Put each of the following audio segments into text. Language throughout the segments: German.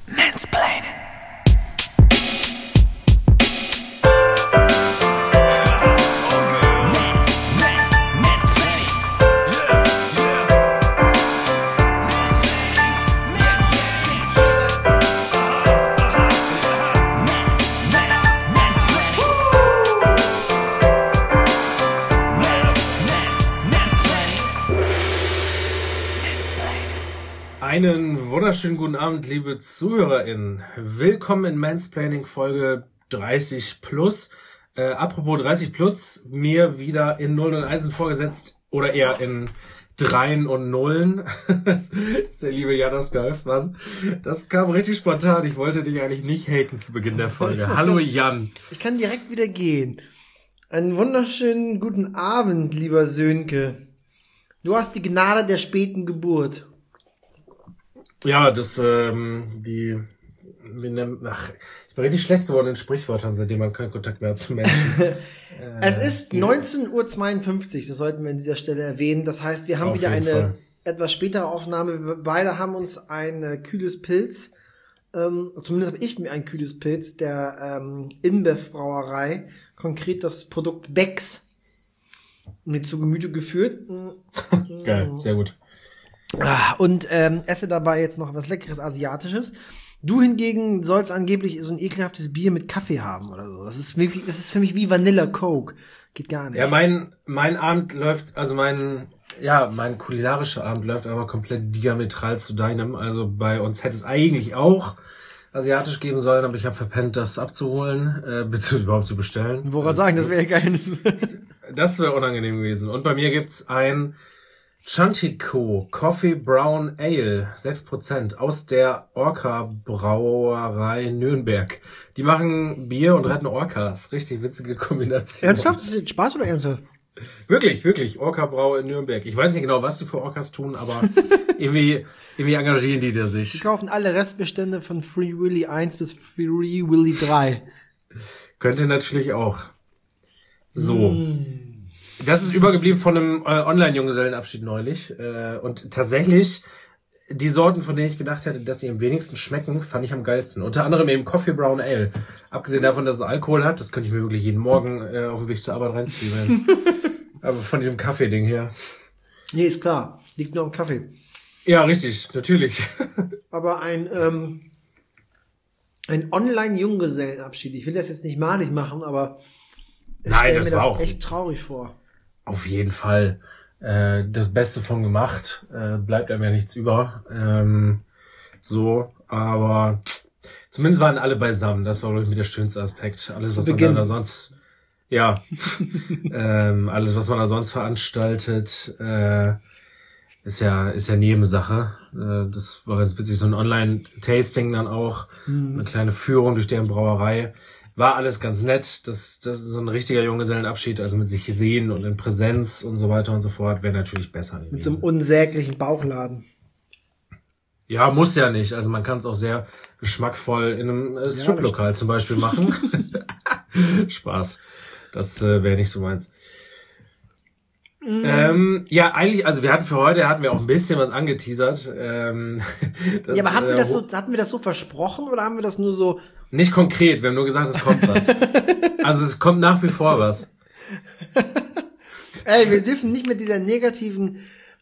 Mansplaining. Einen wunderschönen guten Abend, liebe ZuhörerInnen. Willkommen in Mansplaining Folge 30 plus. Apropos 30 plus, mir wieder in 0 und 1 vorgesetzt oder eher in 3 und 0. Das ist der liebe Janos Golfmann. Das kam richtig spontan. Ich wollte dich eigentlich nicht haten zu Beginn der Folge. Hallo Jan. Ich kann direkt wieder gehen. Einen wunderschönen guten Abend, lieber Sönke. Du hast die Gnade der späten Geburt. Ja, ich bin richtig schlecht geworden in Sprichwörtern, seitdem man keinen Kontakt mehr hat zu Menschen. Es ist 19:52 Uhr, das sollten wir an dieser Stelle erwähnen. Das heißt, wir haben wieder eine etwas spätere Aufnahme. Wir beide haben uns ein kühles Pilz, zumindest habe ich mir ein kühles Pilz der InBev Brauerei, konkret das Produkt Becks, mir zu Gemüte geführt. Geil, sehr gut. Und esse dabei jetzt noch was Leckeres Asiatisches. Du hingegen sollst angeblich so ein ekelhaftes Bier mit Kaffee haben oder so. Das ist für mich wie Vanilla Coke. Geht gar nicht. Ja, mein Abend läuft, also mein kulinarischer Abend läuft aber komplett diametral zu deinem. Also bei uns hätte es eigentlich auch asiatisch geben sollen, aber ich habe verpennt, das abzuholen, beziehungsweise überhaupt zu bestellen. Woran sagen, das wäre geil. Das wäre unangenehm gewesen. Und bei mir gibt's ein Chantico Coffee Brown Ale, 6% aus der Orca Brauerei Nürnberg. Die machen Bier und retten Orcas. Richtig witzige Kombination. Ernsthaft? Ist das jetzt Spaß oder ernsthaft? Wirklich. Orca Brau in Nürnberg. Ich weiß nicht genau, was die für Orcas tun, aber irgendwie engagieren die sich. Die kaufen alle Restbestände von Free Willy 1 bis Free Willy 3. Könnte natürlich auch. So. Das ist übergeblieben von einem Online-Junggesellenabschied neulich. Und tatsächlich, die Sorten, von denen ich gedacht hätte, dass sie am wenigsten schmecken, fand ich am geilsten. Unter anderem eben Coffee Brown Ale. Abgesehen davon, dass es Alkohol hat, das könnte ich mir wirklich jeden Morgen auf dem Weg zur Arbeit reinziehen. Aber von diesem Kaffee-Ding hier. Nee, ist klar. Liegt nur am Kaffee. Ja, richtig, natürlich. Aber ein Online-Junggesellenabschied. Ich will das jetzt nicht malig machen, aber ich stelle mir das echt traurig vor. Auf jeden Fall. Das Beste von gemacht. Bleibt einem ja nichts über. Aber zumindest waren alle beisammen. Das war, glaube ich, mit der schönste Aspekt. Alles, was man da sonst, alles, was man da sonst veranstaltet, ist ja Nebensache. Das war ganz witzig, so ein Online-Tasting dann auch. Eine kleine Führung durch deren Brauerei. War alles ganz nett. Das ist so ein richtiger Junggesellenabschied, also mit sich sehen und in Präsenz und so weiter und so fort, wäre natürlich besser gewesen. Mit so einem unsäglichen Bauchladen. Ja, muss ja nicht. Also man kann es auch sehr geschmackvoll in einem Striplokal zum Beispiel machen. Spaß. Das wäre nicht so meins. Eigentlich, also wir hatten auch ein bisschen was angeteasert. Aber hatten wir das so versprochen oder haben wir das nur so? Nicht konkret, wir haben nur gesagt, es kommt was. Also es kommt nach wie vor was. Ey, wir dürfen nicht mit dieser negativen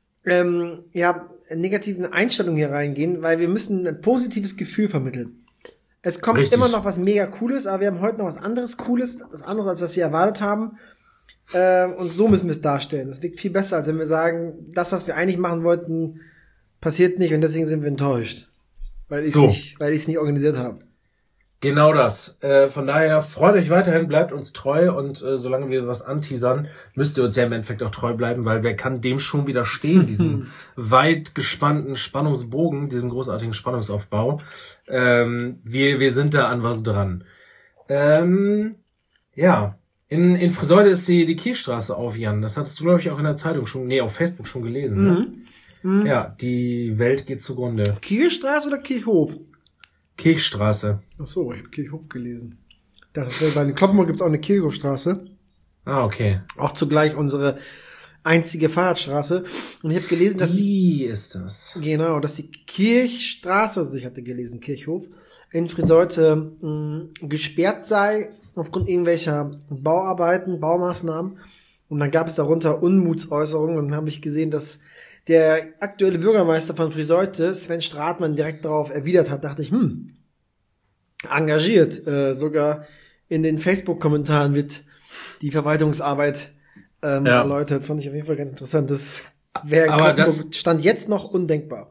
Einstellung hier reingehen, weil wir müssen ein positives Gefühl vermitteln. Es kommt immer noch was mega Cooles, aber wir haben heute noch was anderes Cooles, was anderes, als was wir erwartet haben. Und so müssen wir es darstellen. Das wirkt viel besser, als wenn wir sagen, das, was wir eigentlich machen wollten, passiert nicht und deswegen sind wir enttäuscht. Weil ich es nicht organisiert habe. Genau das. Von daher freut euch weiterhin, bleibt uns treu und solange wir was anteasern, müsst ihr uns ja im Endeffekt auch treu bleiben, weil wer kann dem schon widerstehen, diesem weit gespannten Spannungsbogen, diesem großartigen Spannungsaufbau. Wir sind da an was dran. In Friseute ist die Kirchstraße auf, Jan. Das hattest du, glaube ich, auch in der Zeitung auf Facebook schon gelesen. Ne? Ja, die Welt geht zugrunde. Kirchstraße oder Kirchhof? Kirchstraße. Ach so, ich habe Kirchhof gelesen. Bei den Kloppenburg gibt's auch eine Kirchhofstraße. Ah, okay. Auch zugleich unsere einzige Fahrradstraße. Und ich habe gelesen, dass ist das? Genau, dass die Kirchstraße, also ich hatte gelesen, Kirchhof, in Friseute gesperrt sei, aufgrund irgendwelcher Bauarbeiten, Baumaßnahmen. Und dann gab es darunter Unmutsäußerungen. Und dann habe ich gesehen, dass der aktuelle Bürgermeister von Friseute, Sven Stratmann, direkt darauf erwidert hat. Dachte ich, engagiert. Sogar in den Facebook-Kommentaren wird die Verwaltungsarbeit erläutert. Fand ich auf jeden Fall ganz interessant. Das wäre Stand jetzt noch undenkbar.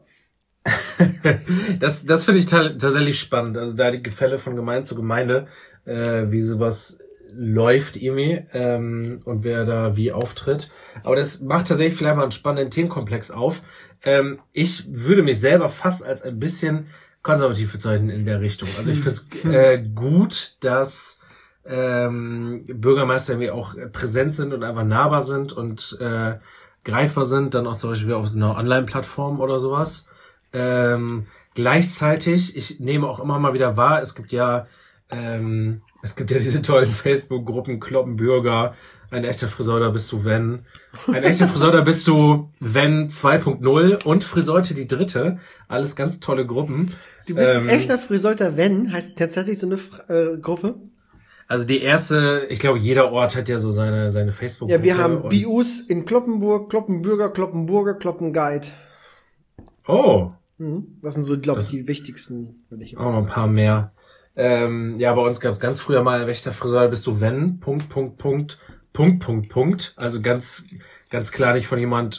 Das finde ich tatsächlich spannend. Also da die Gefälle von Gemeinde zu Gemeinde, wie sowas läuft irgendwie und wer da wie auftritt. Aber das macht tatsächlich vielleicht mal einen spannenden Themenkomplex auf. Ich würde mich selber fast als ein bisschen konservativ bezeichnen in der Richtung. Also ich finde es gut, dass Bürgermeister irgendwie auch präsent sind und einfach nahbar sind und greifbar sind, dann auch zum Beispiel auf einer Online-Plattform oder sowas. Gleichzeitig, ich nehme auch immer mal wieder wahr, es gibt ja diese tollen Facebook-Gruppen, Kloppenbürger, ein echter Friseur, da bist du wenn. Ein echter Friseur, da bist du wenn 2.0 und Friseute die dritte. Alles ganz tolle Gruppen. Du bist ein echter Friseuter, wenn, heißt tatsächlich so eine Gruppe? Also die erste, ich glaube, jeder Ort hat ja so seine Facebook-Gruppe. Ja, wir haben BUs in Kloppenburg, Kloppenbürger, Kloppenburger, Kloppenguide. Oh. Das sind so, glaube ich, die wichtigsten, wenn ich jetzt auch noch ein paar mehr. Ja, bei uns gab es ganz früher mal Wächter Friseur, bist du wenn, Punkt. Also ganz klar nicht von jemand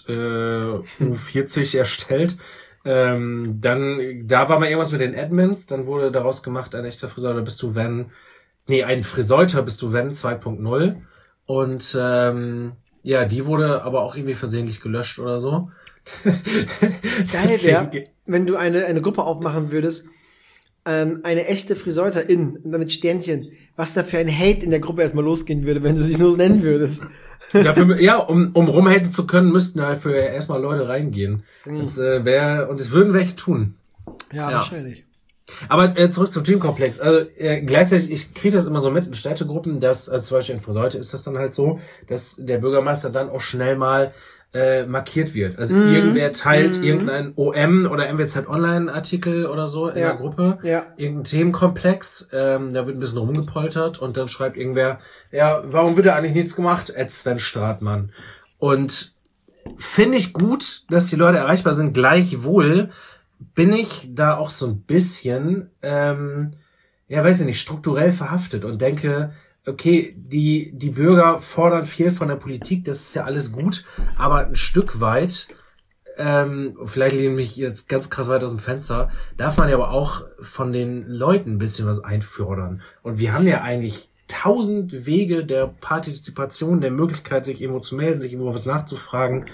U40 erstellt. Dann, da war mal irgendwas mit den Admins, dann wurde daraus gemacht, ein echter Friseur, da bist du wenn, ein Friseuter bist du wenn 2.0. Und ja, die wurde aber auch irgendwie versehentlich gelöscht oder so. Geil wäre, wenn du eine Gruppe aufmachen würdest, eine echte Friseuterin und dann mit Sternchen, was da für ein Hate in der Gruppe erstmal losgehen würde, wenn du sie so nennen würdest. Dafür, ja, um rumhaten zu können, müssten dafür erstmal Leute reingehen. Das wäre, und es würden welche tun. Ja, wahrscheinlich. Aber zurück zum Themenkomplex. Also gleichzeitig, ich kriege das immer so mit in Städtegruppen, dass zum Beispiel in Friseute ist das dann halt so, dass der Bürgermeister dann auch schnell mal markiert wird. Also irgendwer teilt irgendein OM oder MWZ Online-Artikel oder so in der Gruppe, irgendein Themenkomplex, da wird ein bisschen rumgepoltert und dann schreibt irgendwer, ja, warum wird da eigentlich nichts gemacht? Sven Stratmann. Und finde ich gut, dass die Leute erreichbar sind. Gleichwohl bin ich da auch so ein bisschen, weiß ich nicht, strukturell verhaftet und denke, okay, die Bürger fordern viel von der Politik, das ist ja alles gut, aber ein Stück weit, vielleicht lehne ich mich jetzt ganz krass weit aus dem Fenster, darf man ja aber auch von den Leuten ein bisschen was einfordern. Und wir haben ja eigentlich 1000 Wege der Partizipation, der Möglichkeit, sich irgendwo zu melden, sich irgendwo was nachzufragen.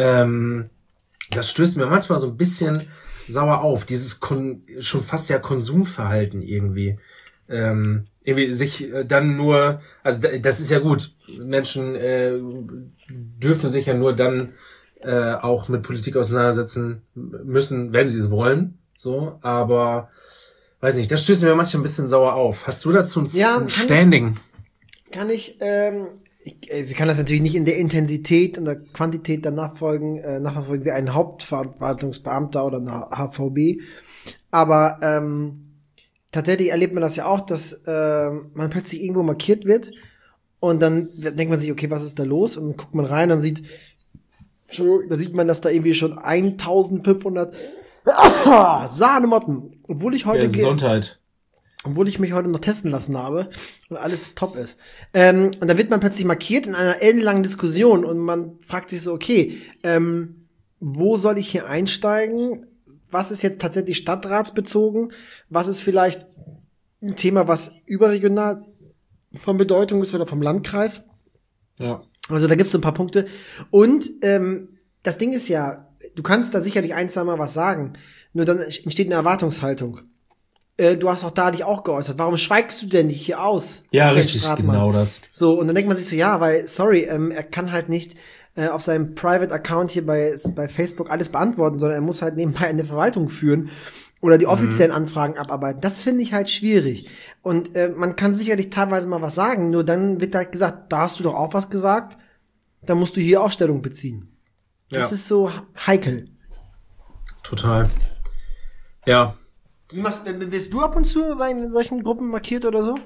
Das stößt mir manchmal so ein bisschen sauer auf, dieses schon fast ja Konsumverhalten irgendwie. Irgendwie sich dann nur, also das ist ja gut, Menschen dürfen sich ja nur dann auch mit Politik auseinandersetzen müssen, wenn sie es wollen, so, aber weiß nicht, das stößt mir manchmal ein bisschen sauer auf. Hast du dazu ein Standing? Ich kann das natürlich nicht in der Intensität und der Quantität dann nachverfolgen wie ein Hauptverwaltungsbeamter oder eine HVB, aber tatsächlich erlebt man das ja auch, dass man plötzlich irgendwo markiert wird und dann denkt man sich, okay, was ist da los? Und dann guckt man rein und sieht man, dass da irgendwie schon 1500 Sahnemotten, obwohl ich mich heute noch testen lassen habe und alles top ist. Und da wird man plötzlich markiert in einer ellenlangen Diskussion und man fragt sich so, okay, wo soll ich hier einsteigen? Was ist jetzt tatsächlich stadtratsbezogen? Was ist vielleicht ein Thema, was überregional von Bedeutung ist oder vom Landkreis? Ja. Also da gibt's so ein paar Punkte. Und das Ding ist ja, du kannst da sicherlich ein, zwei Mal was sagen, nur dann entsteht eine Erwartungshaltung. Du hast auch da dich auch geäußert. Warum schweigst du denn nicht hier aus? Ja, richtig, genau das. So, und dann denkt man sich so, ja, weil, sorry, er kann halt nicht auf seinem Private-Account hier bei Facebook alles beantworten, sondern er muss halt nebenbei eine Verwaltung führen oder die offiziellen Anfragen abarbeiten. Das finde ich halt schwierig. Und man kann sicherlich teilweise mal was sagen, nur dann wird halt gesagt, da hast du doch auch was gesagt. dann musst du hier auch Stellung beziehen. Das ist so heikel. Total. Ja. Bist du ab und zu bei solchen Gruppen markiert oder so?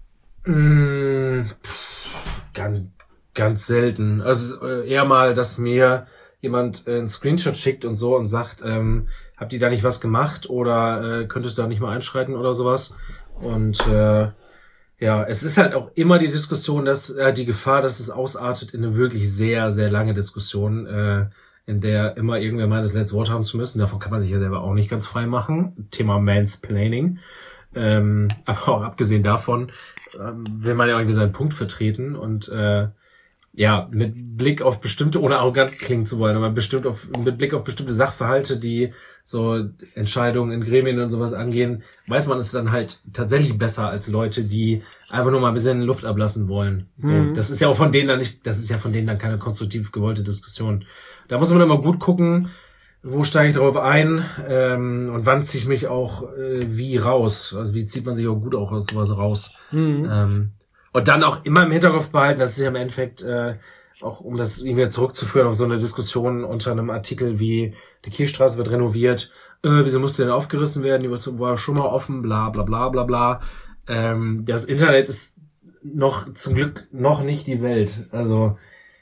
Ganz selten. Also eher mal, dass mir jemand einen Screenshot schickt und so und sagt, habt ihr da nicht was gemacht oder könntest du da nicht mal einschreiten oder sowas. Und es ist halt auch immer die Diskussion, dass die Gefahr, dass es ausartet in eine wirklich sehr, sehr lange Diskussion, in der immer irgendwer meint, das letzte Wort haben zu müssen. Davon kann man sich ja selber auch nicht ganz frei machen. Thema Mansplaining. Aber auch abgesehen davon will man ja irgendwie seinen Punkt vertreten und mit Blick auf bestimmte, ohne arrogant klingen zu wollen, aber mit Blick auf bestimmte Sachverhalte, die so Entscheidungen in Gremien und sowas angehen, weiß man es dann halt tatsächlich besser als Leute, die einfach nur mal ein bisschen Luft ablassen wollen. So, das ist ja von denen dann keine konstruktiv gewollte Diskussion. Da muss man immer gut gucken, wo steige ich drauf ein und wann ziehe ich mich auch wie raus. Also wie zieht man sich auch gut auch aus sowas raus. Und dann auch immer im Hinterkopf behalten, das ist ja im Endeffekt auch, um das irgendwie zurückzuführen auf so eine Diskussion unter einem Artikel wie die Kirchstraße wird renoviert, wieso musste denn aufgerissen werden, die war schon mal offen, bla bla bla bla bla. Das Internet ist zum Glück noch nicht die Welt. Also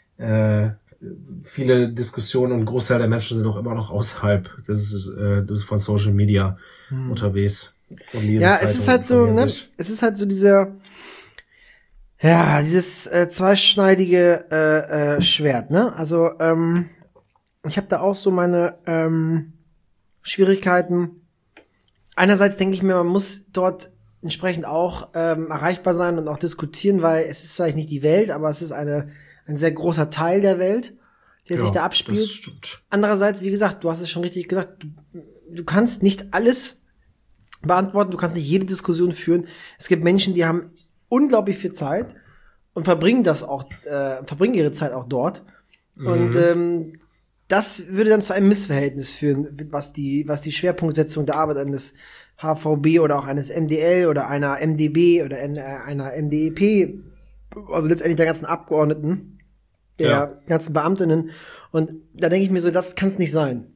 viele Diskussionen und ein Großteil der Menschen sind auch immer noch außerhalb des von Social Media unterwegs. Und lesen es ist halt so, ne? Es ist halt so dieses zweischneidige Schwert, ne? Also ich habe da auch so meine Schwierigkeiten. Einerseits denke ich mir, man muss dort entsprechend auch erreichbar sein und auch diskutieren, weil es ist vielleicht nicht die Welt, aber es ist ein sehr großer Teil der Welt, der sich da abspielt. Das stimmt. Andererseits, wie gesagt, du hast es schon richtig gesagt, du kannst nicht alles beantworten, du kannst nicht jede Diskussion führen. Es gibt Menschen, die haben unglaublich viel Zeit und verbringen ihre Zeit auch dort. Und das würde dann zu einem Missverhältnis führen, was die Schwerpunktsetzung der Arbeit eines HVB oder auch eines MDL oder einer MdB oder einer MdEP, also letztendlich der ganzen Abgeordneten, der ganzen Beamtinnen. Und da denke ich mir so, das kann es nicht sein.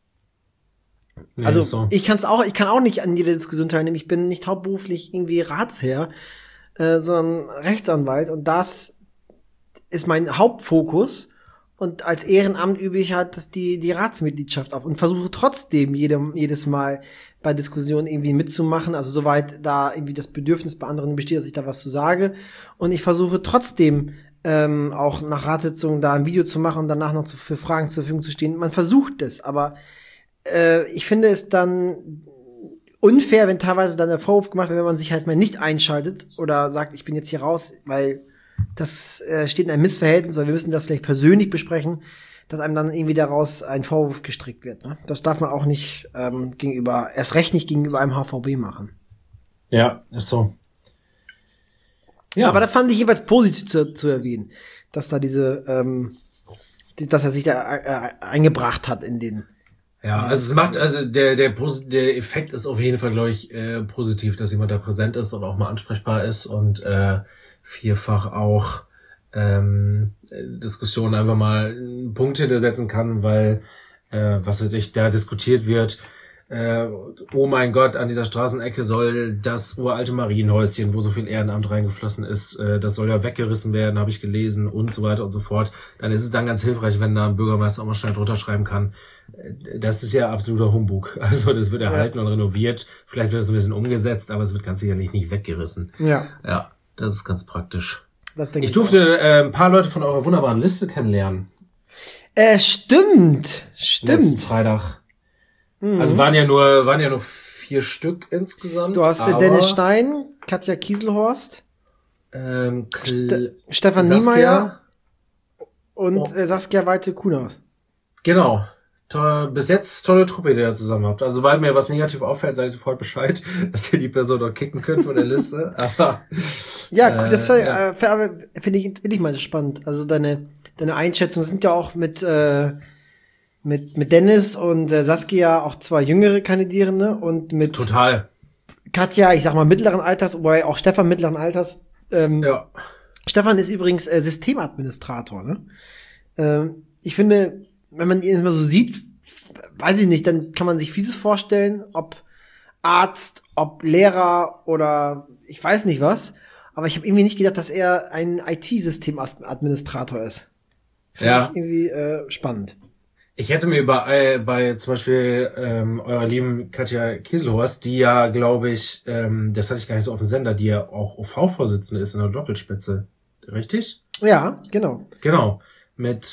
Nee, also so. Ich kann auch nicht an jeder Diskussion teilnehmen. Ich bin nicht hauptberuflich irgendwie Ratsherr, sondern Rechtsanwalt. Und das ist mein Hauptfokus. Und als Ehrenamt übe ich halt die Ratsmitgliedschaft auf und versuche trotzdem jedes Mal bei Diskussionen irgendwie mitzumachen. Also soweit da irgendwie das Bedürfnis bei anderen besteht, dass ich da was zu sage. Und ich versuche trotzdem auch nach Ratssitzungen da ein Video zu machen und danach noch für Fragen zur Verfügung zu stehen. Man versucht es, aber ich finde es dann unfair, wenn teilweise dann der Vorwurf gemacht wird, wenn man sich halt mal nicht einschaltet oder sagt, ich bin jetzt hier raus, weil das steht in einem Missverhältnis, oder wir müssen das vielleicht persönlich besprechen, dass einem dann irgendwie daraus ein Vorwurf gestrickt wird. Ne? Das darf man auch nicht erst recht nicht gegenüber einem HVB machen. Ja, ist so. Ja. Aber das fand ich jeweils positiv zu erwähnen, dass da dass er sich da eingebracht hat in den. Ja, also der Effekt ist auf jeden Fall, glaube ich, positiv, dass jemand da präsent ist und auch mal ansprechbar ist und vielfach auch Diskussionen einfach mal einen Punkt hintersetzen kann, weil was weiß ich, da diskutiert wird, oh mein Gott, an dieser Straßenecke soll das uralte Marienhäuschen, wo so viel Ehrenamt reingeflossen ist, das soll ja weggerissen werden, habe ich gelesen und so weiter und so fort. Dann ist es dann ganz hilfreich, wenn da ein Bürgermeister auch mal schnell drunter schreiben kann. Das ist ja absoluter Humbug. Also das wird erhalten und renoviert. Vielleicht wird es ein bisschen umgesetzt, aber es wird ganz sicherlich nicht weggerissen. Ja. Ja, das ist ganz praktisch. Ich durfte ein paar Leute von eurer wunderbaren Liste kennenlernen. Stimmt. Letzten Freitag. Also waren ja nur 4 Stück insgesamt. Du hast Dennis Stein, Katja Kieselhorst, Stefan Niemeyer und Saskia Weite-Kuhnhaus. Genau. Bis jetzt tolle Truppe, die ihr zusammen habt. Also, weil mir was negativ auffällt, sage ich sofort Bescheid, dass ihr die Person dort kicken könnt von der Liste. Aber ja, das finde ich mal spannend. Also deine Einschätzung sind ja auch mit Dennis und Saskia auch 2 jüngere Kandidierende und mit total Katja, ich sag mal mittleren Alters, wobei auch Stefan mittleren Alters. Ja. Stefan ist übrigens Systemadministrator, ne? Ich finde, wenn man ihn immer so sieht, weiß ich nicht, dann kann man sich vieles vorstellen, ob Arzt, ob Lehrer oder ich weiß nicht was. Aber ich habe irgendwie nicht gedacht, dass er ein IT-Systemadministrator ist. Finde ich irgendwie spannend. Ich hätte mir bei zum Beispiel eurer lieben Katja Kieselhorst, die ja, glaube ich, das hatte ich gar nicht so auf dem Sender, die ja auch OV-Vorsitzende ist in der Doppelspitze. Richtig? Ja, genau. Genau. Mit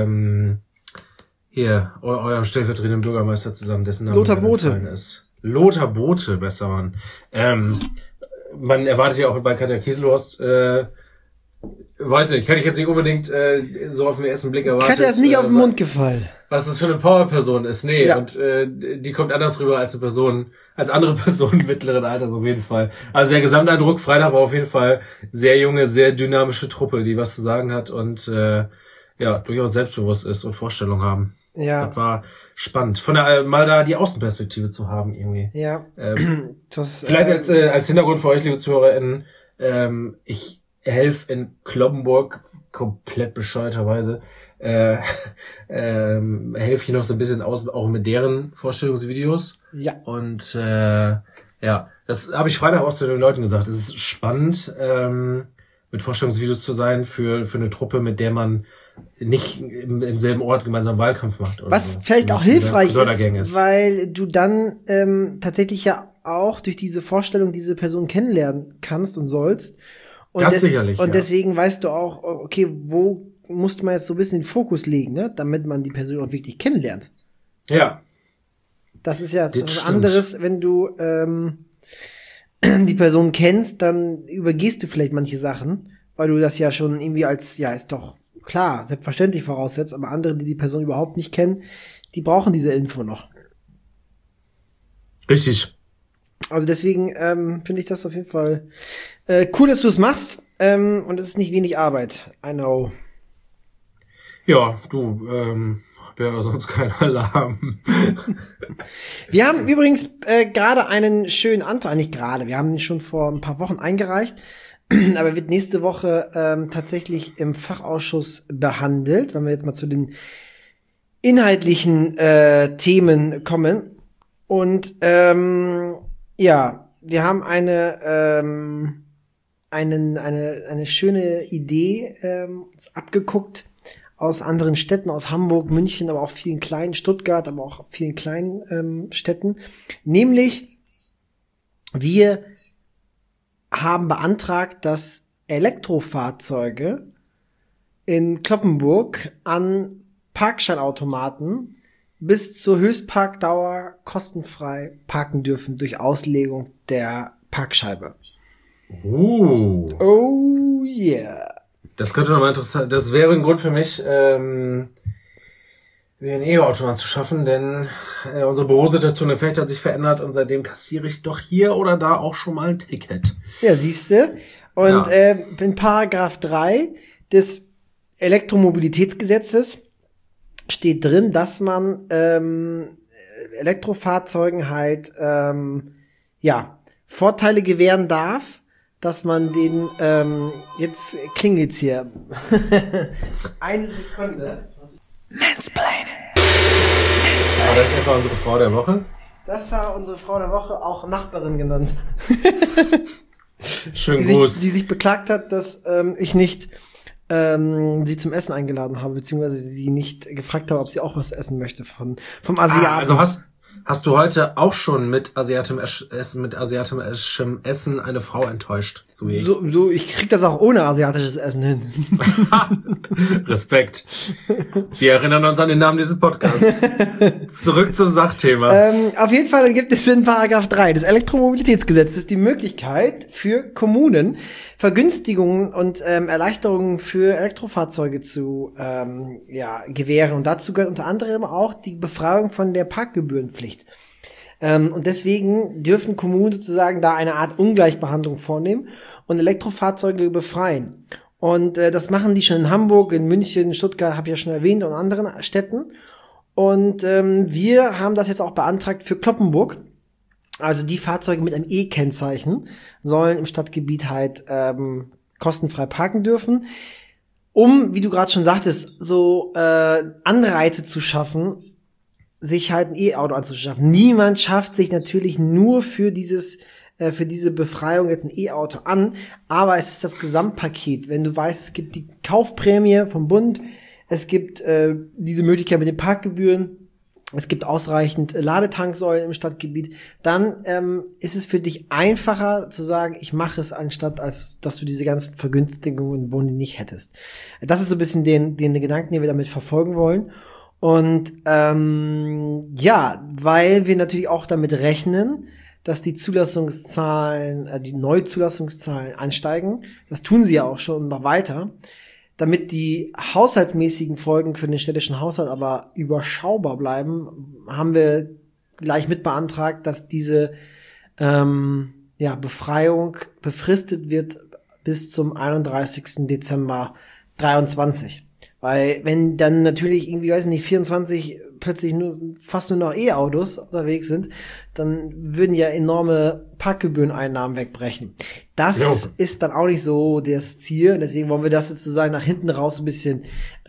hier, eurem stellvertretenden Bürgermeister zusammen, dessen Name Lothar Bothe ist. Lothar Bothe, besser Mann. Man erwartet ja auch bei Katja Kieselhorst, weiß nicht, hätte ich jetzt nicht unbedingt so auf den ersten Blick erwartet. Katja ist nicht auf den Mund gefallen. Was das für eine Powerperson ist. Nee, ja. Und die kommt anders rüber als andere Personen mittleren Alters auf jeden Fall. Also der Gesamteindruck Freitag war auf jeden Fall sehr junge, sehr dynamische Truppe, die was zu sagen hat und durchaus selbstbewusst ist und Vorstellungen haben. Ja. Das war spannend. Mal da die Außenperspektive zu haben irgendwie. Ja. Vielleicht als Hintergrund für euch, liebe ZuhörerInnen, ich helfe in Cloppenburg komplett bescheuerterweise helfe ich noch so ein bisschen aus, auch mit deren Vorstellungsvideos. Ja. Und das habe ich Freitag auch zu den Leuten gesagt. Es ist spannend, mit Vorstellungsvideos zu sein für eine Truppe, mit der man nicht im selben Ort gemeinsam Wahlkampf macht. Oder was so. vielleicht auch hilfreich ist, weil du dann tatsächlich ja auch durch diese Vorstellung diese Person kennenlernen kannst und sollst. Und das sicherlich. Und deswegen weißt du auch, okay, wo musste man jetzt so ein bisschen den Fokus legen, ne, damit man die Person auch wirklich kennenlernt. Ja. Das ist ja was anderes, wenn du die Person kennst, dann übergehst du vielleicht manche Sachen, weil du das ja schon irgendwie als, ja, ist doch klar, selbstverständlich voraussetzt, aber andere, die die Person überhaupt nicht kennen, die brauchen diese Info noch. Richtig. Also deswegen finde ich das auf jeden Fall cool, dass du es machst und es ist nicht wenig Arbeit. I know. Ja, du, wäre sonst kein Alarm. Wir haben übrigens gerade einen schönen Antrag, nicht gerade, wir haben ihn schon vor ein paar Wochen eingereicht, aber wird nächste Woche tatsächlich im Fachausschuss behandelt, wenn wir jetzt mal zu den inhaltlichen Themen kommen. Und ja, wir haben eine schöne Idee uns abgeguckt aus anderen Städten, aus Hamburg, München, aber auch vielen kleinen, Stuttgart, aber auch vielen kleinen Städten. Nämlich, wir haben beantragt, dass Elektrofahrzeuge in Cloppenburg an Parkscheinautomaten bis zur Höchstparkdauer kostenfrei parken dürfen durch Auslegung der Parkscheibe. Oh yeah. Das könnte nochmal interessant, das wäre ein Grund für mich, mir einen E-Automat zu schaffen, denn unsere Bürosituation in Fecht hat sich verändert und seitdem kassiere ich doch hier oder da auch schon mal ein Ticket. Ja, siehste. Und in Paragraph 3 des Elektromobilitätsgesetzes steht drin, dass man Elektrofahrzeugen halt Vorteile gewähren darf, dass man den jetzt klingelt's hier. Eine Sekunde. Mansplaining. War das etwa unsere Frau der Woche? Das war unsere Frau der Woche, auch Nachbarin genannt. Schönen Gruß. Die sich beklagt hat, dass ich nicht sie zum Essen eingeladen habe, beziehungsweise sie nicht gefragt habe, ob sie auch was essen möchte vom Asiaten. Also hast du heute auch schon mit asiatischem Essen eine Frau enttäuscht, so wie ich? So, ich krieg das auch ohne asiatisches Essen hin. Respekt. Wir erinnern uns an den Namen dieses Podcasts. Zurück zum Sachthema. Auf jeden Fall gibt es in Paragraph 3 des Elektromobilitätsgesetzes die Möglichkeit für Kommunen, Vergünstigungen und Erleichterungen für Elektrofahrzeuge zu gewähren. Und dazu gehört unter anderem auch die Befreiung von der Parkgebührenpflicht. Und deswegen dürfen Kommunen sozusagen da eine Art Ungleichbehandlung vornehmen und Elektrofahrzeuge befreien. Und das machen die schon in Hamburg, in München, Stuttgart, habe ich ja schon erwähnt, und anderen Städten. Und wir haben das jetzt auch beantragt für Cloppenburg. Also die Fahrzeuge mit einem E-Kennzeichen sollen im Stadtgebiet halt kostenfrei parken dürfen. um, wie du gerade schon sagtest, so Anreize zu schaffen, sich halt ein E-Auto anzuschaffen. Niemand schafft sich natürlich nur für diese Befreiung jetzt ein E-Auto an, aber es ist das Gesamtpaket. Wenn du weißt, es gibt die Kaufprämie vom Bund, es gibt diese Möglichkeit mit den Parkgebühren, es gibt ausreichend Ladetanksäulen im Stadtgebiet, dann ist es für dich einfacher zu sagen, ich mache es, anstatt als dass du diese ganzen Vergünstigungen und Boni nicht hättest. Das ist so ein bisschen den Gedanken, den wir damit verfolgen wollen. Und ja, weil wir natürlich auch damit rechnen, dass die Zulassungszahlen, die Neuzulassungszahlen ansteigen. Das tun sie ja auch schon noch weiter. Damit die haushaltsmäßigen Folgen für den städtischen Haushalt aber überschaubar bleiben, haben wir gleich mit beantragt, dass diese Befreiung befristet wird bis zum 31. Dezember 23. Weil wenn dann natürlich irgendwie, weiß nicht, 24 plötzlich fast nur noch E-Autos unterwegs sind, dann würden ja enorme Parkgebühreneinnahmen wegbrechen. Das ist dann auch nicht so das Ziel. Deswegen wollen wir das sozusagen nach hinten raus ein bisschen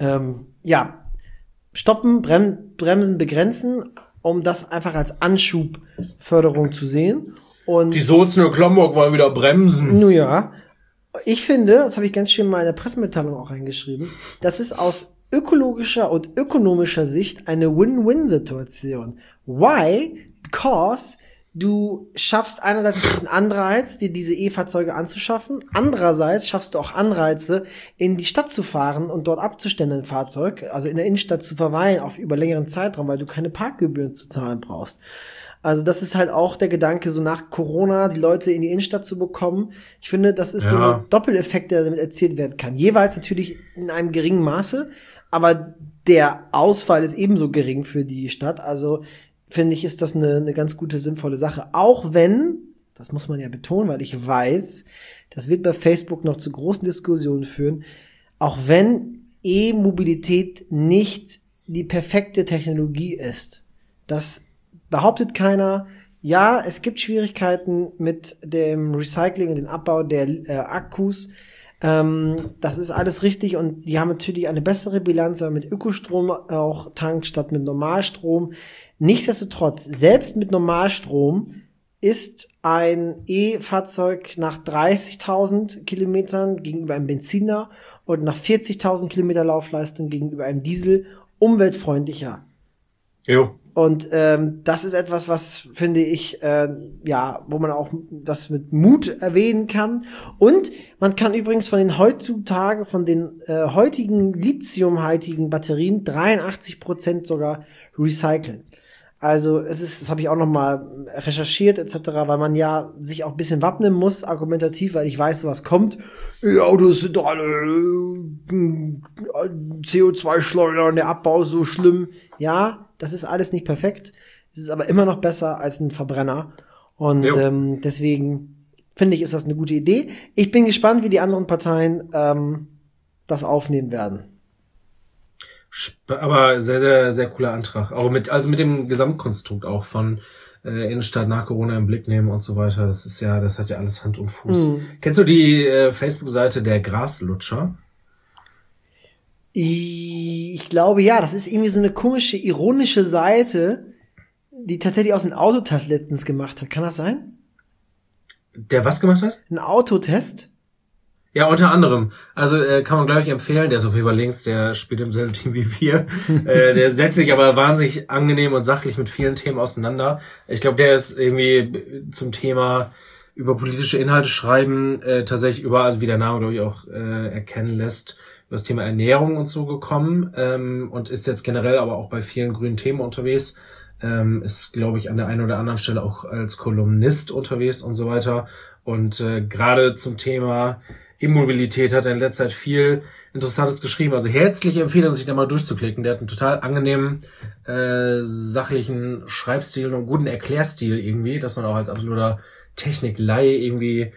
stoppen, bremsen, begrenzen, um das einfach als Anschubförderung zu sehen. Und die Sozen in Klomburg wollen wieder bremsen. Nun ja. Ich finde, das habe ich ganz schön mal in der Pressemitteilung auch reingeschrieben, das ist aus ökologischer und ökonomischer Sicht eine Win-Win-Situation. Why? Because du schaffst einerseits einen Anreiz, dir diese E-Fahrzeuge anzuschaffen. Andererseits schaffst du auch Anreize, in die Stadt zu fahren und dort abzustellen ein Fahrzeug, also in der Innenstadt zu verweilen, auf über längeren Zeitraum, weil du keine Parkgebühren zu zahlen brauchst. Also das ist halt auch der Gedanke, so nach Corona die Leute in die Innenstadt zu bekommen. Ich finde, das ist so ein Doppeleffekt, der damit erzielt werden kann. Jeweils natürlich in einem geringen Maße, aber der Ausfall ist ebenso gering für die Stadt. Also finde ich, ist das eine ganz gute, sinnvolle Sache. Auch wenn, das muss man ja betonen, weil ich weiß, das wird bei Facebook noch zu großen Diskussionen führen, auch wenn E-Mobilität nicht die perfekte Technologie ist. Das behauptet keiner. Ja, es gibt Schwierigkeiten mit dem Recycling und dem Abbau der Akkus. Das ist alles richtig und die haben natürlich eine bessere Bilanz, aber mit Ökostrom auch tankt statt mit Normalstrom. Nichtsdestotrotz, selbst mit Normalstrom ist ein E-Fahrzeug nach 30.000 Kilometern gegenüber einem Benziner und nach 40.000 Kilometer Laufleistung gegenüber einem Diesel umweltfreundlicher. Jo. Und das ist etwas, was, finde ich, wo man auch das mit Mut erwähnen kann. Und man kann übrigens von den heutigen lithiumhaltigen Batterien 83% sogar recyceln. Also das habe ich auch noch mal recherchiert etc., weil man ja sich auch ein bisschen wappnen muss, argumentativ, weil ich weiß, was kommt. Autos sind doch alle CO2-Schleuder und der Abbau ist so schlimm. Ja, das ist alles nicht perfekt. Es ist aber immer noch besser als ein Verbrenner. Und deswegen finde ich, ist das eine gute Idee. Ich bin gespannt, wie die anderen Parteien das aufnehmen werden. Aber sehr, sehr, sehr cooler Antrag. Auch mit dem Gesamtkonstrukt auch von Innenstadt nach Corona im Blick nehmen und so weiter. Das hat ja alles Hand und Fuß. Kennst du die Facebook-Seite der Graslutscher? Ich glaube, ja, das ist irgendwie so eine komische, ironische Seite, die tatsächlich aus einem Autotest letztens gemacht hat. Kann das sein? Der was gemacht hat? Ein Autotest? Ja, unter anderem. Also kann man gleich empfehlen, der ist auf jeden Fall links, der spielt im selben Team wie wir. Der setzt sich aber wahnsinnig angenehm und sachlich mit vielen Themen auseinander. Ich glaube, der ist irgendwie zum Thema über politische Inhalte schreiben tatsächlich also wie der Name, glaube ich, auch erkennen lässt, über das Thema Ernährung und so gekommen und ist jetzt generell aber auch bei vielen grünen Themen unterwegs. Ist, glaube ich, an der einen oder anderen Stelle auch als Kolumnist unterwegs und so weiter. Und gerade zum Thema E-Mobilität hat er in letzter Zeit viel Interessantes geschrieben. Also herzliche Empfehlung, sich da mal durchzuklicken. Der hat einen total angenehmen, sachlichen Schreibstil und guten Erklärstil irgendwie, dass man auch als absoluter Technikleihe irgendwie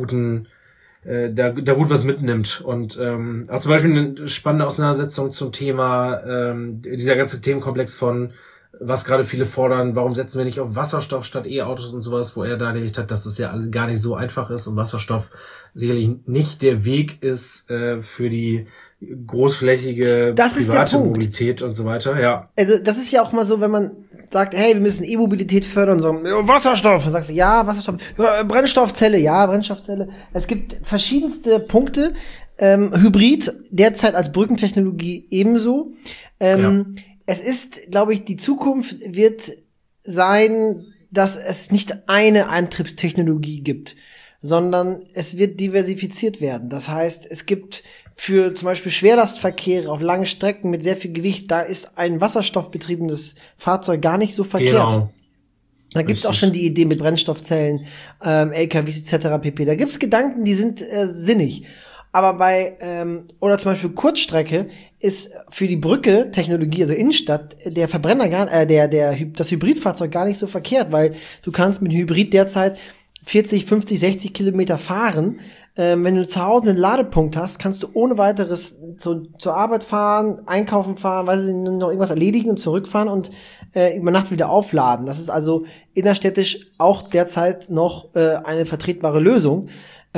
da gut was mitnimmt. Und auch zum Beispiel eine spannende Auseinandersetzung zum Thema dieser ganze Themenkomplex von was gerade viele fordern, warum setzen wir nicht auf Wasserstoff statt E-Autos und sowas, wo er dargelegt hat, dass das ja gar nicht so einfach ist und Wasserstoff sicherlich nicht der Weg ist für die großflächige private Mobilität und so weiter, ja. Also das ist ja auch mal so, wenn man sagt, hey, wir müssen E-Mobilität fördern, so, ja, Wasserstoff, dann sagst du, ja, Wasserstoff, ja, Brennstoffzelle, ja, Brennstoffzelle. Es gibt verschiedenste Punkte, Hybrid, derzeit als Brückentechnologie ebenso. Es ist, glaube ich, die Zukunft wird sein, dass es nicht eine Antriebstechnologie gibt, sondern es wird diversifiziert werden. Das heißt, es gibt für zum Beispiel Schwerlastverkehre auf langen Strecken mit sehr viel Gewicht, da ist ein wasserstoffbetriebenes Fahrzeug gar nicht so verkehrt. Genau. Da gibt's auch schon die Idee mit Brennstoffzellen, LKWs etc. pp. Da gibt's Gedanken, die sind sinnig. Aber bei, oder zum Beispiel Kurzstrecke ist für die Brücke Technologie, also Innenstadt, der Verbrenner das Hybridfahrzeug gar nicht so verkehrt, weil du kannst mit Hybrid derzeit 40, 50, 60 Kilometer fahren. Wenn du zu Hause einen Ladepunkt hast, kannst du ohne weiteres zur Arbeit fahren, einkaufen fahren, weiß ich nicht, noch irgendwas erledigen und zurückfahren und über Nacht wieder aufladen. Das ist also innerstädtisch auch derzeit noch eine vertretbare Lösung.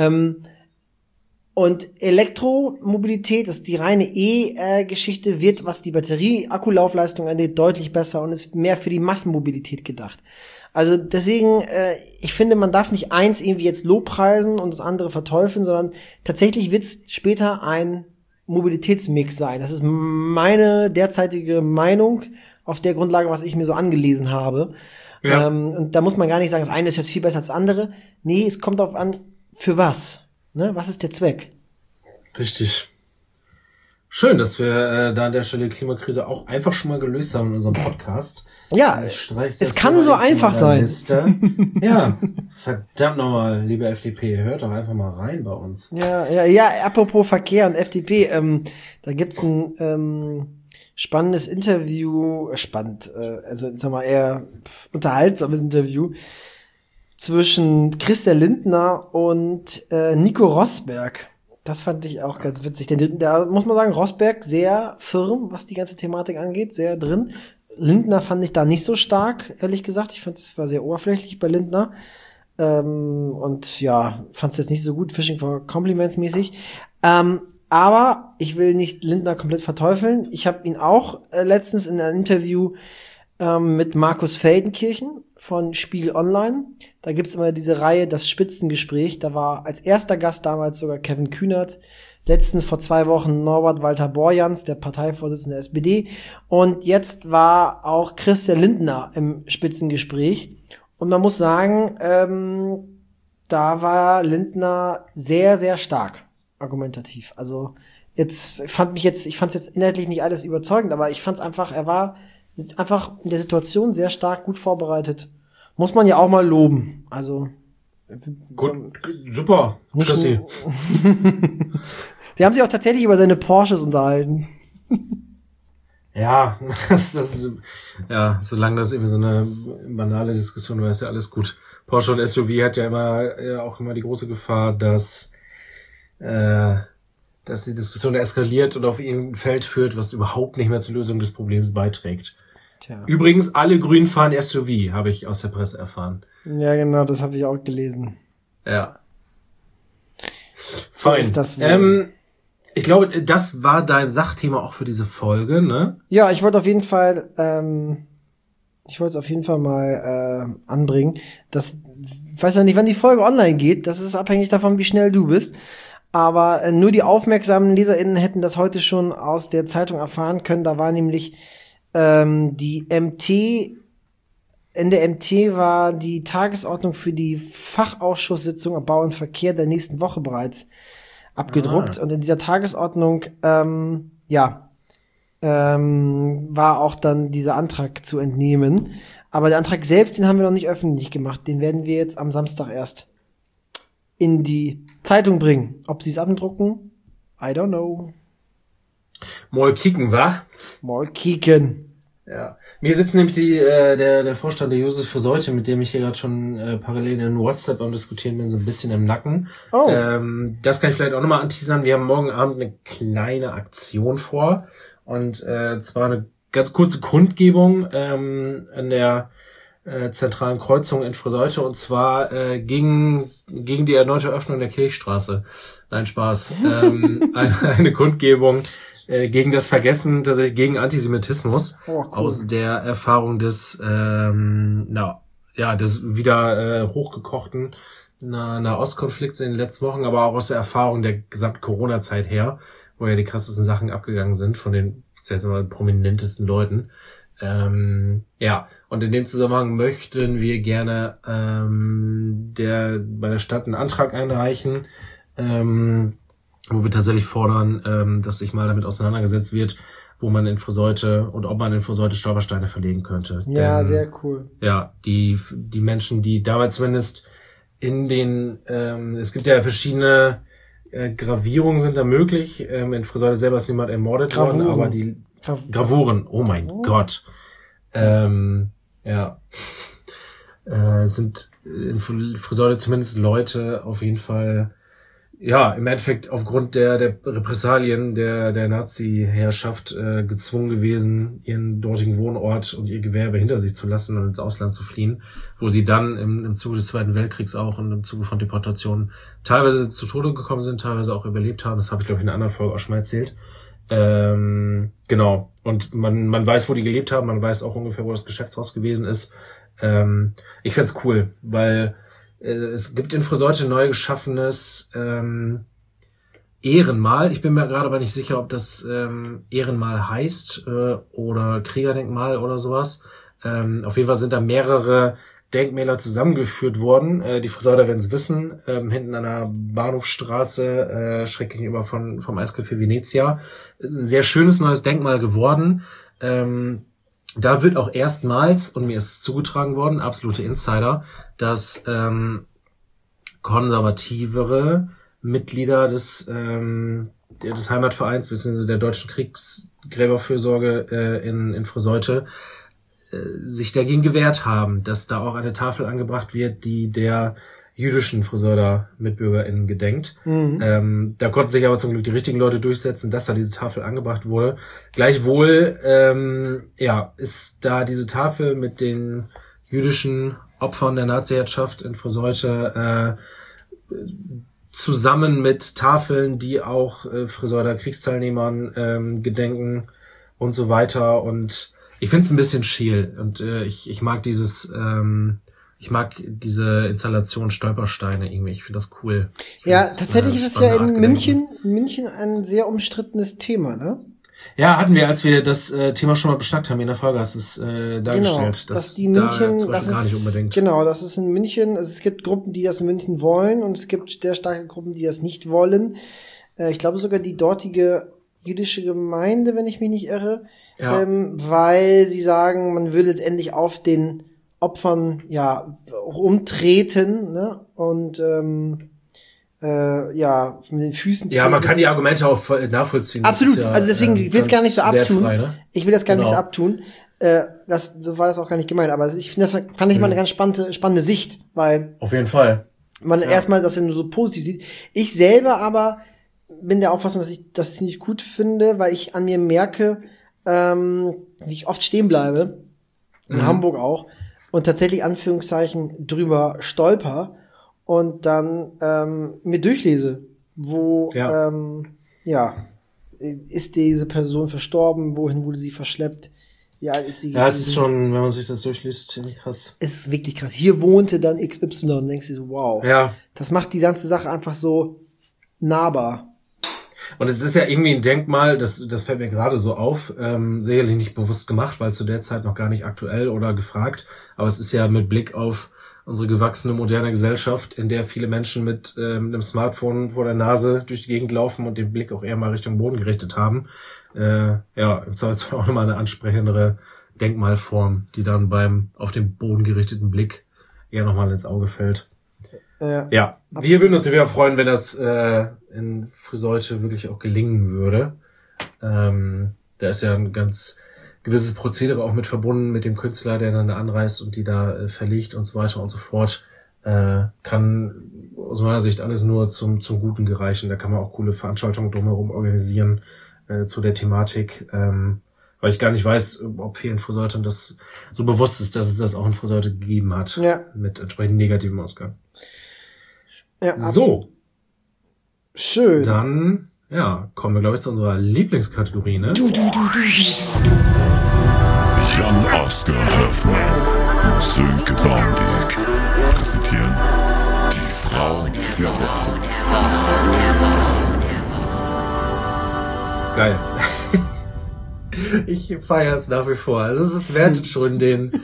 Und Elektromobilität, das ist die reine E-Geschichte, wird, was die Batterie-Akkulaufleistung angeht, deutlich besser und ist mehr für die Massenmobilität gedacht. Also deswegen, ich finde, man darf nicht eins irgendwie jetzt lobpreisen und das andere verteufeln, sondern tatsächlich wird es später ein Mobilitätsmix sein. Das ist meine derzeitige Meinung auf der Grundlage, was ich mir so angelesen habe. Ja. Und da muss man gar nicht sagen, das eine ist jetzt viel besser als das andere. Nee, es kommt darauf an, für was. Ne? Was ist der Zweck? Richtig. Schön, dass wir da an der Stelle die Klimakrise auch einfach schon mal gelöst haben in unserem Podcast. Ja, es kann so einfach sein. Ja, verdammt nochmal, liebe FDP, hört doch einfach mal rein bei uns. Ja, apropos Verkehr und FDP, da gibt's ein spannendes Interview, also sag mal eher unterhaltsames Interview zwischen Christian Lindner und Nico Rosberg. Das fand ich auch ganz witzig. Da muss man sagen, Rosberg sehr firm, was die ganze Thematik angeht, sehr drin. Lindner fand ich da nicht so stark, ehrlich gesagt. Ich fand es war sehr oberflächlich bei Lindner. Und ja, fand es jetzt nicht so gut, Fishing for Compliments mäßig. Aber ich will nicht Lindner komplett verteufeln. Ich habe ihn auch letztens in einem Interview mit Markus Feldenkirchen von Spiegel Online. Da gibt's immer diese Reihe, das Spitzengespräch. Da war als erster Gast damals sogar Kevin Kühnert. Letztens vor 2 Wochen Norbert Walter Borjans, der Parteivorsitzende der SPD. Und jetzt war auch Christian Lindner im Spitzengespräch. Und man muss sagen, da war Lindner sehr, sehr stark argumentativ. Also ich fand's jetzt inhaltlich nicht alles überzeugend, aber ich fand's einfach, er war einfach in der Situation sehr stark, gut vorbereitet. Muss man ja auch mal loben. Also gut, super, Chrissy. Die haben sich auch tatsächlich über seine Porsches unterhalten. Ja, ja, solange das irgendwie so eine banale Diskussion war, ist ja alles gut. Porsche und SUV hat ja auch immer die große Gefahr, dass die Diskussion eskaliert und auf irgendein Feld führt, was überhaupt nicht mehr zur Lösung des Problems beiträgt. Tja. Übrigens, alle Grünen fahren SUV, habe ich aus der Presse erfahren. Ja, genau, das habe ich auch gelesen. Ja. So ist das wohl. Ich glaube, das war dein Sachthema auch für diese Folge, ne? Ja, ich wollte es auf jeden Fall mal anbringen. Ich weiß ja nicht, wann die Folge online geht. Das ist abhängig davon, wie schnell du bist. Aber nur die aufmerksamen LeserInnen hätten das heute schon aus der Zeitung erfahren können. Da war nämlich die MT, in der MT war die Tagesordnung für die Fachausschusssitzung Bau und Verkehr der nächsten Woche bereits abgedruckt. Und in dieser Tagesordnung, war auch dann dieser Antrag zu entnehmen. Aber der Antrag selbst, den haben wir noch nicht öffentlich gemacht. Den werden wir jetzt am Samstag erst in die Zeitung bringen. Ob sie es abdrucken? I don't know. Mal kicken, wa? Mal kicken. Ja. Mir sitzt nämlich der Vorstand, der Josef Verseute, mit dem ich hier gerade schon parallel in WhatsApp am Diskutieren bin, so ein bisschen im Nacken. Oh. Das kann ich vielleicht auch nochmal anteasern. Wir haben morgen Abend eine kleine Aktion vor. Und zwar eine ganz kurze Kundgebung an der zentralen Kreuzung in Friseute, und zwar gegen die erneute Öffnung der Kirchstraße. Nein, Spaß. Eine Kundgebung gegen das Vergessen, tatsächlich gegen Antisemitismus, cool. Aus der Erfahrung des des wieder hochgekochten Nahostkonflikts in den letzten Wochen, aber auch aus der Erfahrung der gesamten Corona-Zeit her, wo ja die krassesten Sachen abgegangen sind von den prominentesten Leuten. Und in dem Zusammenhang möchten wir gerne bei der Stadt einen Antrag einreichen, wo wir tatsächlich fordern, dass sich mal damit auseinandergesetzt wird, wo man in Friseute und ob man in Friseute Stolpersteine verlegen könnte. Ja, denn, sehr cool. Ja, die Menschen, die damals zumindest in den, es gibt ja verschiedene Gravierungen sind da möglich. In Friseute selber ist niemand ermordet worden, aber die Gravuren, oh mein Gott. Sind in Friseute zumindest Leute auf jeden Fall, im Endeffekt aufgrund der Repressalien der Nazi-Herrschaft gezwungen gewesen, ihren dortigen Wohnort und ihr Gewerbe hinter sich zu lassen und ins Ausland zu fliehen, wo sie dann im Zuge des Zweiten Weltkriegs auch und im Zuge von Deportationen teilweise zu Tode gekommen sind, teilweise auch überlebt haben. Das habe ich, glaube ich, in einer anderen Folge auch schon mal erzählt. Genau. Und man weiß, wo die gelebt haben, man weiß auch ungefähr, wo das Geschäftshaus gewesen ist. Ich find's cool, weil es gibt in Friseute neu geschaffenes Ehrenmal. Ich bin mir gerade aber nicht sicher, ob das Ehrenmal heißt oder Kriegerdenkmal oder sowas. Auf jeden Fall sind da mehrere Denkmäler zusammengeführt worden. Die Friseuter werden es wissen. Hinten an der Bahnhofstraße, schräg gegenüber vom Eiscafé Venezia. Ist ein sehr schönes neues Denkmal geworden. Da wird auch erstmals, und mir ist zugetragen worden, absolute Insider, dass konservativere Mitglieder des Heimatvereins bzw. der Deutschen Kriegsgräberfürsorge in Friseute sich dagegen gewehrt haben, dass da auch eine Tafel angebracht wird, die der jüdischen Friseuter MitbürgerInnen gedenkt. Mhm. Da konnten sich aber zum Glück die richtigen Leute durchsetzen, dass da diese Tafel angebracht wurde. Gleichwohl ist da diese Tafel mit den jüdischen Opfern der Nazi-Herrschaft in Friseute zusammen mit Tafeln, die auch Friseuter Kriegsteilnehmern gedenken und so weiter. Und ich finde es ein bisschen scheel und ich mag ich mag diese Installation Stolpersteine irgendwie. Ich finde das cool. Tatsächlich ist es ja in München ein sehr umstrittenes Thema, ne? Ja, hatten wir, als wir das Thema schon mal beschnackt haben in der Folge, hast du es dargestellt. Genau, dass die München, das ist gar nicht unbedingt. Genau, das ist in München, also es gibt Gruppen, die das in München wollen und es gibt sehr starke Gruppen, die das nicht wollen. Ich glaube sogar die dortige jüdische Gemeinde, wenn ich mich nicht irre, weil sie sagen, man würde letztendlich auf den Opfern rumtreten, ne? Und mit den Füßen treten. Ja, man kann die Argumente auch nachvollziehen. Absolut, also deswegen, ich will es gar nicht so abtun. Ne? Ich will das gar nicht so abtun. So war das auch gar nicht gemeint, aber ich finde, das fand ich mal eine ganz spannende Sicht, weil auf jeden Fall man erstmal das ja nur so positiv sieht. Ich selber aber bin der Auffassung, dass ich das ziemlich gut finde, weil ich an mir merke, wie ich oft stehen bleibe, in Hamburg auch, und tatsächlich Anführungszeichen drüber stolper und dann mir durchlese, wo ist diese Person verstorben, wohin wurde sie verschleppt, wie alt ist sie gewesen? Ja, es ist schon, wenn man sich das durchliest, ziemlich krass. Es ist wirklich krass. Hier wohnte dann XY und denkst dir so, wow. Ja. Das macht die ganze Sache einfach so nahbar. Und es ist ja irgendwie ein Denkmal, das fällt mir gerade so auf, sicherlich nicht bewusst gemacht, weil zu der Zeit noch gar nicht aktuell oder gefragt, aber es ist ja mit Blick auf unsere gewachsene moderne Gesellschaft, in der viele Menschen mit einem Smartphone vor der Nase durch die Gegend laufen und den Blick auch eher mal Richtung Boden gerichtet haben. Im Zweifelsfall auch nochmal eine ansprechendere Denkmalform, die dann beim auf den Boden gerichteten Blick eher nochmal ins Auge fällt. Wir würden uns wieder freuen, wenn das in Friseute wirklich auch gelingen würde. Da ist ja ein ganz gewisses Prozedere auch mit verbunden mit dem Künstler, der dann da anreist und die da verlegt und so weiter und so fort. Kann aus meiner Sicht alles nur zum Guten gereichen. Da kann man auch coole Veranstaltungen drumherum organisieren zu der Thematik. Weil ich gar nicht weiß, ob vielen Friseuten das so bewusst ist, dass es das auch in Friseute gegeben hat. Ja. Mit entsprechend negativem Ausgang. Ja, so. Schön. Dann, ja, kommen wir, glaube ich, zu unserer Lieblingskategorie, ne? Young Oscar Hoffman und Sönke Baumdick präsentieren die Frau der Woche. Geil. Ich feiere es nach wie vor. Also es wertet schon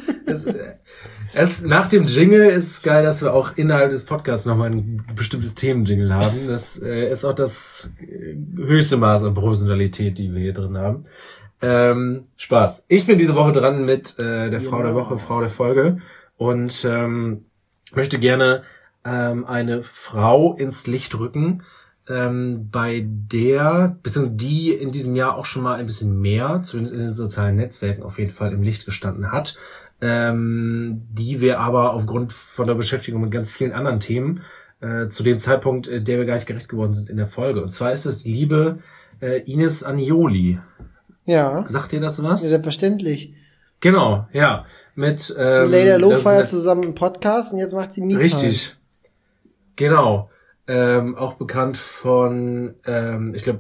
nach dem Jingle ist es geil, dass wir auch innerhalb des Podcasts nochmal ein bestimmtes Themenjingle haben. Das ist auch das höchste Maß an Professionalität, die wir hier drin haben. Spaß. Ich bin diese Woche dran mit der Frau der Woche, Frau der Folge und möchte gerne eine Frau ins Licht rücken, bei der, beziehungsweise die in diesem Jahr auch schon mal ein bisschen mehr, zumindest in den sozialen Netzwerken auf jeden Fall im Licht gestanden hat, die wir aber aufgrund von der Beschäftigung mit ganz vielen anderen Themen zu dem Zeitpunkt, der wir gar nicht gerecht geworden sind in der Folge. Und zwar ist es die liebe Ines Anioli. Ja. Sagt ihr das was? Ja, selbstverständlich. Genau, ja. Mit Lady Lowfire zusammen im Podcast und jetzt macht sie Me-Time. Richtig. Genau. Auch bekannt von, ich glaube,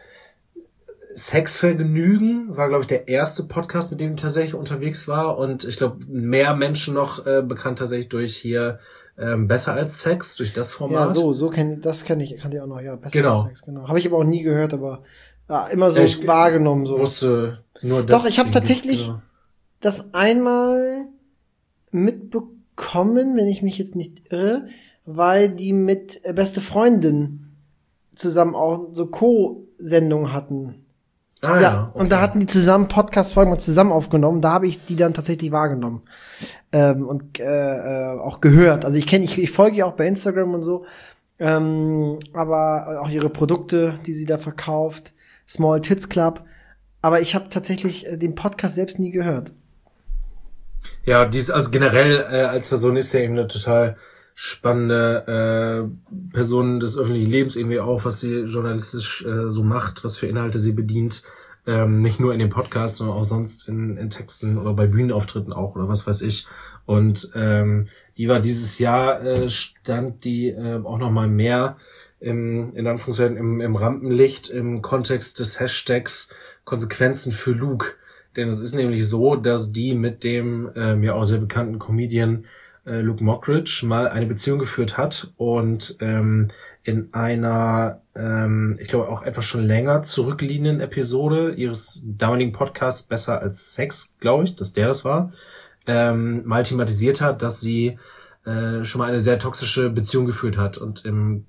Sexvergnügen war, glaube ich, der erste Podcast, mit dem ich tatsächlich unterwegs war. Und ich glaube, mehr Menschen noch bekannt tatsächlich durch hier Besser als Sex, durch das Format. Ja, kannte ich auch noch, ja, Besser als Sex, genau. Habe ich aber auch nie gehört, aber immer so wahrgenommen. So. Wusste nur das. Doch, ich habe tatsächlich das einmal mitbekommen, wenn ich mich jetzt nicht irre, weil die mit Beste Freundin zusammen auch so Co-Sendungen hatten. Ja, okay. Und da hatten die zusammen Podcast-Folgen zusammen aufgenommen. Da habe ich die dann tatsächlich wahrgenommen und auch gehört. Also ich folge ihr auch bei Instagram und so, aber auch ihre Produkte, die sie da verkauft, Small Tits Club. Aber ich habe tatsächlich den Podcast selbst nie gehört. Ja, also generell als Person ist ja eben eine total spannende Person des öffentlichen Lebens irgendwie auch, was sie journalistisch so macht, was für Inhalte sie bedient, nicht nur in dem Podcast, sondern auch sonst in Texten oder bei Bühnenauftritten auch oder was weiß ich. Und die war dieses Jahr, stand die auch nochmal mehr in Anführungszeichen im Rampenlicht im Kontext des Hashtags Konsequenzen für Luke. Denn es ist nämlich so, dass die mit dem ja auch sehr bekannten Comedian Luke Mockridge mal eine Beziehung geführt hat und in einer, ich glaube auch etwas schon länger zurückliegenden Episode ihres damaligen Podcasts Besser als Sex, glaube ich, dass der das war, mal thematisiert hat, dass sie schon mal eine sehr toxische Beziehung geführt hat und in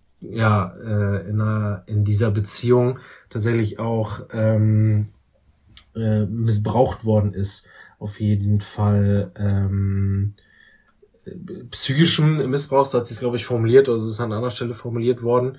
dieser Beziehung tatsächlich auch missbraucht worden ist. Auf jeden Fall psychischen Missbrauch, so hat sie es, glaube ich, formuliert, oder es ist an anderer Stelle formuliert worden,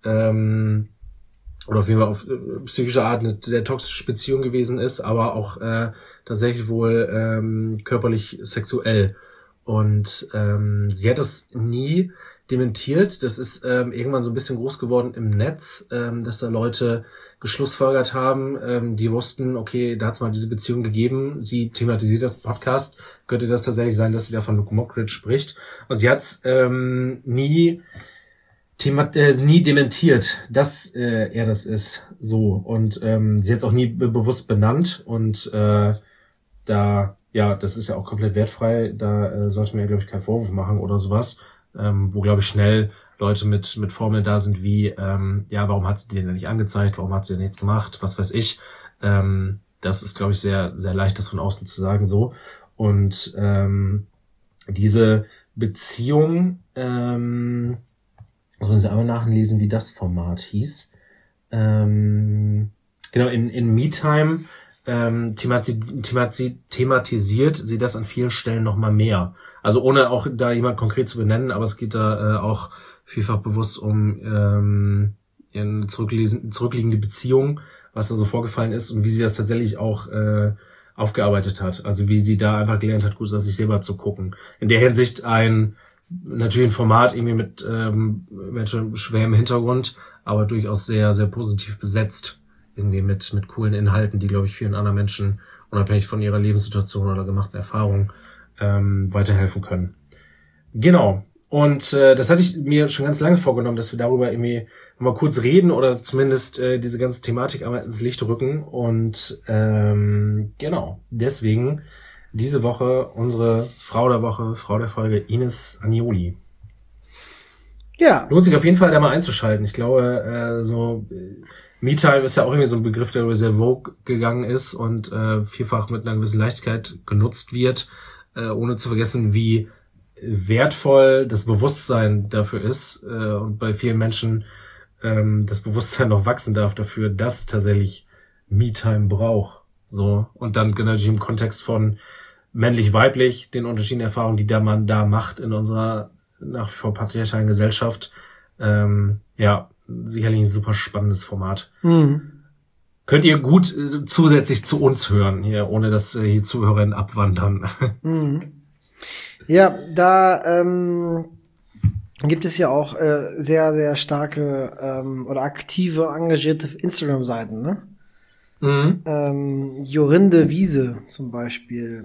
oder auf jeden Fall auf psychische Art eine sehr toxische Beziehung gewesen ist, aber auch tatsächlich wohl körperlich sexuell. Und sie hat das nie dementiert. Das ist irgendwann so ein bisschen groß geworden im Netz, dass da Leute geschlussfolgert haben, die wussten, okay, da hat es mal diese Beziehung gegeben, sie thematisiert das im Podcast, könnte das tatsächlich sein, dass sie da von Luke Mockridge spricht. Und sie hat es nie dementiert, dass er das ist. So. Und sie hat es auch nie bewusst benannt. Und das ist ja auch komplett wertfrei. Da sollte man ja, glaube ich, keinen Vorwurf machen oder sowas. Wo, glaube ich, schnell Leute mit Formeln da sind wie, warum hat sie den denn nicht angezeigt, warum hat sie denn nichts gemacht, was weiß ich. Das ist, glaube ich, sehr, sehr leicht, das von außen zu sagen so. Und diese Beziehung, muss ich einmal nachlesen, wie das Format hieß. Genau, in Me-Time thematisiert sie das an vielen Stellen nochmal mehr. Also ohne auch da jemand konkret zu benennen, aber es geht da auch vielfach bewusst um eine zurückliegende Beziehung, was da so vorgefallen ist und wie sie das tatsächlich auch aufgearbeitet hat. Also wie sie da einfach gelernt hat, gut aus sich selber zu gucken. In der Hinsicht natürlich ein Format irgendwie mit schwerem Hintergrund, aber durchaus sehr, sehr positiv besetzt. Irgendwie mit coolen Inhalten, die, glaube ich, vielen anderen Menschen unabhängig von ihrer Lebenssituation oder gemachten Erfahrungen, weiterhelfen können. Genau. Und das hatte ich mir schon ganz lange vorgenommen, dass wir darüber irgendwie mal kurz reden oder zumindest diese ganze Thematik einmal ins Licht rücken. Und genau, deswegen diese Woche unsere Frau der Woche, Frau der Folge, Ines Agnoli. Ja. Lohnt sich auf jeden Fall, da mal einzuschalten. Ich glaube, Me-Time ist ja auch irgendwie so ein Begriff, der über sehr vogue gegangen ist und vielfach mit einer gewissen Leichtigkeit genutzt wird, ohne zu vergessen, wie wertvoll das Bewusstsein dafür ist und bei vielen Menschen das Bewusstsein noch wachsen darf dafür, dass es tatsächlich Me-Time braucht. So. Und dann natürlich im Kontext von männlich-weiblich, den unterschiedlichen Erfahrungen, die der Mann da macht in unserer nach wie vor patriarchalen Gesellschaft. Ja, sicherlich ein super spannendes Format. Könnt ihr gut zusätzlich zu uns hören, hier, ohne dass die Zuhörerinnen abwandern. Ja, da gibt es ja auch sehr, sehr starke oder aktive, engagierte Instagram-Seiten, ne? Jorinde Wiese zum Beispiel,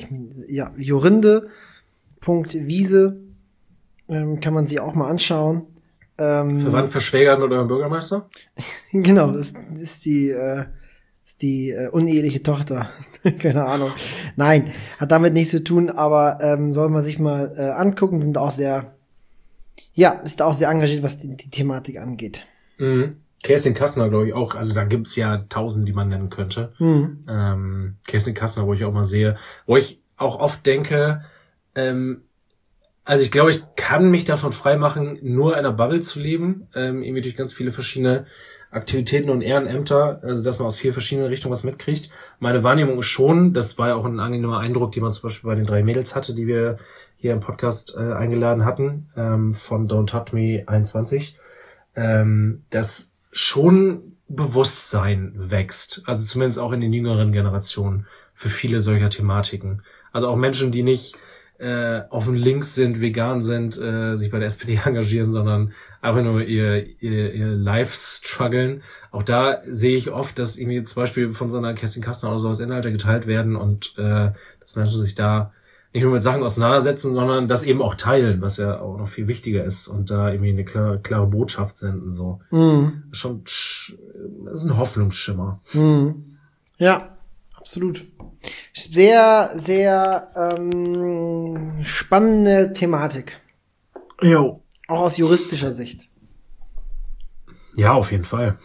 jorinde.wiese kann man sie auch mal anschauen. Verwandt, verschwägert mit eurem Bürgermeister? Genau, das ist die uneheliche Tochter. Keine Ahnung. Nein, hat damit nichts zu tun, aber soll man sich mal angucken, ist auch sehr engagiert, was die Thematik angeht. Kerstin Kastner, glaube ich, auch. Also da gibt's ja 1000, die man nennen könnte. Kerstin Kastner, wo ich auch mal sehe, wo ich auch oft denke, also ich glaube, ich kann mich davon freimachen, nur in einer Bubble zu leben, irgendwie durch ganz viele verschiedene Aktivitäten und Ehrenämter, also dass man aus 4 verschiedenen Richtungen was mitkriegt. Meine Wahrnehmung ist schon, das war ja auch ein angenehmer Eindruck, den man zum Beispiel bei den 3 Mädels hatte, die wir hier im Podcast eingeladen hatten, von Don't Touch Me 21, dass schon Bewusstsein wächst, also zumindest auch in den jüngeren Generationen für viele solcher Thematiken. Also auch Menschen, die nicht offen links sind, vegan sind, sich bei der SPD engagieren, sondern einfach nur ihr Life strugglen. Auch da sehe ich oft, dass irgendwie zum Beispiel von so einer Kerstin Kastner oder sowas Inhalte geteilt werden und dass Menschen sich da nicht nur mit Sachen auseinandersetzen, sondern das eben auch teilen, was ja auch noch viel wichtiger ist und da irgendwie eine klare Botschaft senden. So. Schon, das ist ein Hoffnungsschimmer. Ja, absolut. Sehr, sehr spannende Thematik. Jo. Auch aus juristischer Sicht. Ja, auf jeden Fall.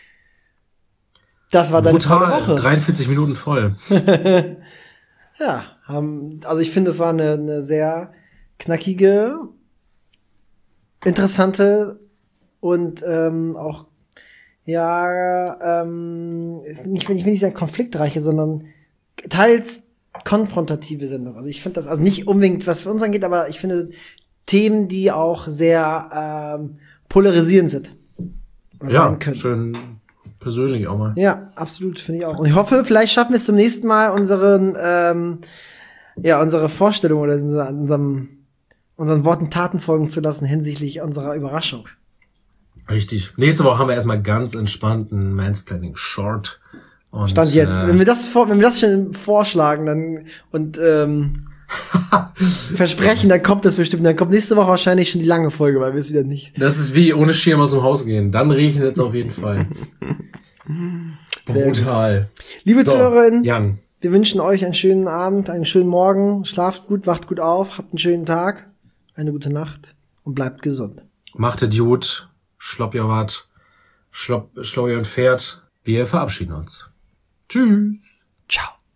Das war deine Frau der Woche. 43 Minuten voll. Ja, also ich finde, es war eine sehr knackige, interessante und auch ich will nicht sagen konfliktreiche, sondern teils konfrontative Sendung. Also ich finde das also nicht unbedingt, was für uns angeht, aber ich finde Themen, die auch sehr polarisierend sind. Ja, schön persönlich auch mal. Ja, absolut, finde ich auch. Und ich hoffe, vielleicht schaffen wir es zum nächsten Mal unsere Vorstellung oder unseren Worten Taten folgen zu lassen hinsichtlich unserer Überraschung. Richtig. Nächste Woche haben wir erstmal ganz entspannten Mansplaining Short. Und, Stand jetzt. Wenn wir das schon vorschlagen, dann versprechen, dann kommt das bestimmt. Dann kommt nächste Woche wahrscheinlich schon die lange Folge, weil wir es wieder nicht. Das ist wie ohne Schirm aus dem Haus gehen. Dann regnet es auf jeden Fall. Brutal. Liebe Zuhörerinnen, Jan, wir wünschen euch einen schönen Abend, einen schönen Morgen. Schlaft gut, wacht gut auf, habt einen schönen Tag, eine gute Nacht und bleibt gesund. Macht es gut, schlopp ihr wat, schlopp ihr ein Pferd. Wir verabschieden uns. Tschüss. Ciao.